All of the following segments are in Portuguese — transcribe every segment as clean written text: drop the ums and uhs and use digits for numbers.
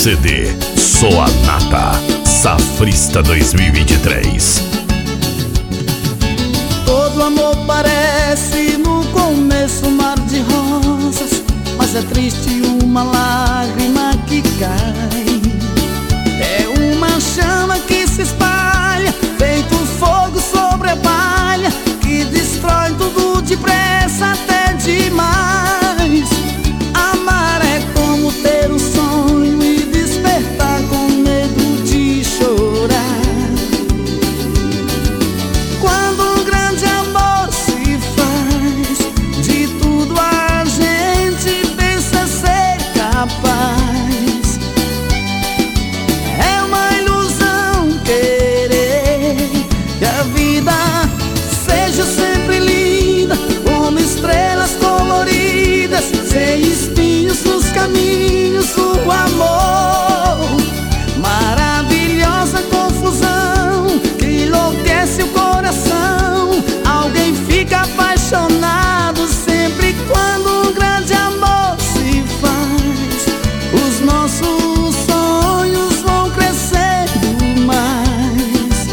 CD Sou a Nata Safrista 2023. Todo amor parece no começo um mar de rosas, mas é triste uma lágrima que cai. É uma chama que se espalha, feito fogo sobre a palha, que destrói tudo depressa até demais. Amar é como ter um sonho e despertar com medo de chorar. Quando um grande amor se faz, de tudo a gente pensa ser capaz. É uma ilusão querer que a vida seja sempre linda, como estrelas coloridas, sem espinhos nos caminhos do amor. Maravilhosa confusão que enlouquece o coração. Alguém fica apaixonado sempre quando um grande amor se faz. Os nossos sonhos vão crescendo mais.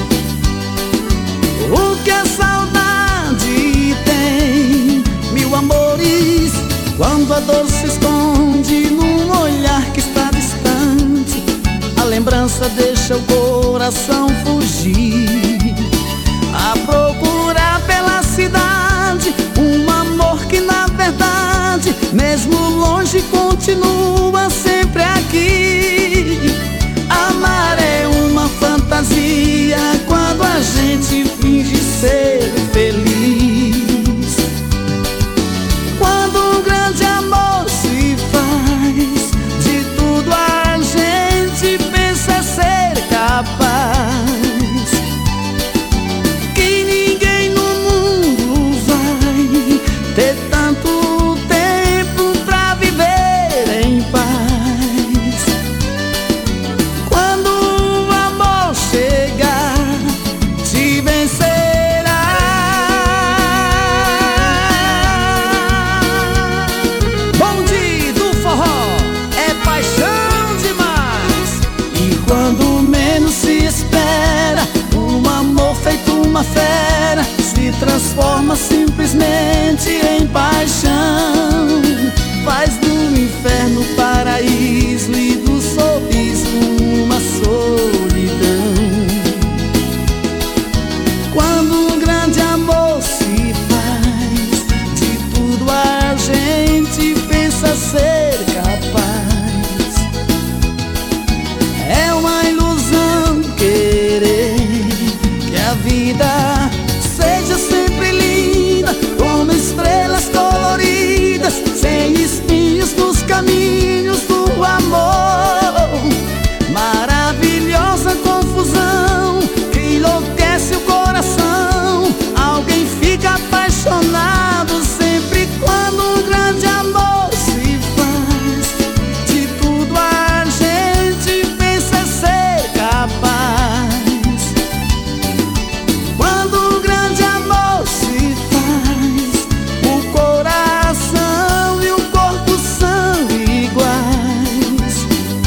O que a saudade tem, mil amores, quando a dor se esconde num olhar que está distante. A lembrança deixa o coração fugir, a procurar pela cidade um amor que na verdade, mesmo longe, continua sempre aqui. Amar é uma fantasia quando a gente finge ser feliz. Quando um grande amor se faz, de tudo a gente pensa ser capaz. Que ninguém no mundo vai ter tanto tempo pra viver em paz. Quando o amor chegar, te vencerá. Bonde do forró é paixão demais. E quando menos se espera, um amor feito uma fera se transforma simplesmente em paixão. Faz do inferno paraíso e do sorriso uma solidão. Quando um grande amor se faz, de tudo a gente pensa ser capaz. É uma ilusão querer que a vida seja sempre linda, como estrelas coloridas, sem espinhos nos caminhos do amor. Maravilhosa confusão que enlouquece o coração. Alguém fica apaixonado sempre quando um grande amor se faz. De tudo a gente pensa ser capaz. Quando um grande amor se faz, o coração e o corpo são iguais.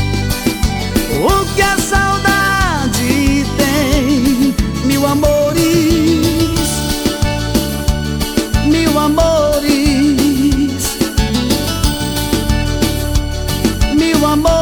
O que a saudade tem, mil amores, mil amores, mil amores.